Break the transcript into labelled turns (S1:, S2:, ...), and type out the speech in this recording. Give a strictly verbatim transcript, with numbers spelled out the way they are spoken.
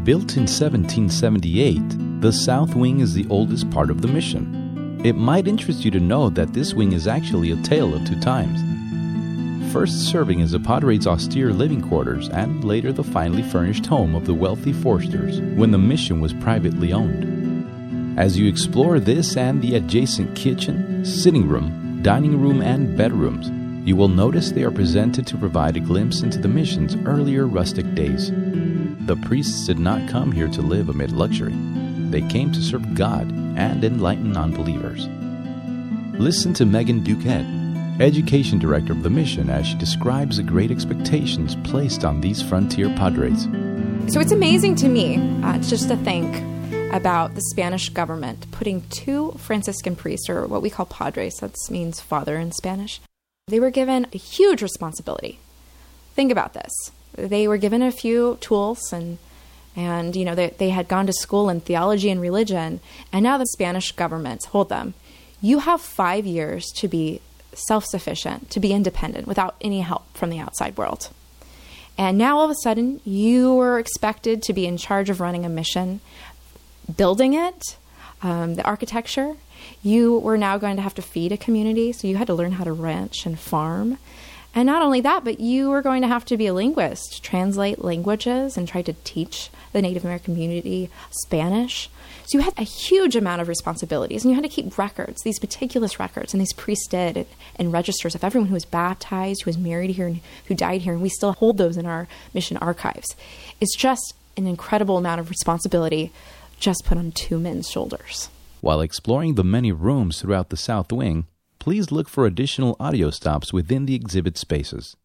S1: Built in seventeen seventy-eight, the South Wing is the oldest part of the mission. It might interest you to know that this wing is actually a tale of two times. First serving as the Padres' austere living quarters and later the finely furnished home of the wealthy Forsters when the mission was privately owned. As you explore this and the adjacent kitchen, sitting room, dining room, and bedrooms, you will notice they are presented to provide a glimpse into the mission's earlier rustic days. The priests did not come here to live amid luxury. They came to serve God and enlighten unbelievers. Listen to Megan Duquette, Education Director of the mission, as she describes the great expectations placed on these frontier Padres.
S2: So it's amazing to me uh, just to think about the Spanish government putting two Franciscan priests, or what we call Padres, that means father in Spanish. They were given a huge responsibility. Think about this. They were given a few tools and And, you know, they, they had gone to school in theology and religion, and now the Spanish government told them, you have five years to be self-sufficient, to be independent without any help from the outside world. And now all of a sudden, you were expected to be in charge of running a mission, building it, um, the architecture. You were now going to have to feed a community, so you had to learn how to ranch and farm. And not only that, but you were going to have to be a linguist, translate languages and try to teach the Native American community Spanish. So you had a huge amount of responsibilities, and you had to keep records, these meticulous records, and these priests did, and, and registers of everyone who was baptized, who was married here, and who died here, and we still hold those in our mission archives. It's just an incredible amount of responsibility just put on two men's shoulders.
S1: While exploring the many rooms throughout the South Wing, please look for additional audio stops within the exhibit spaces.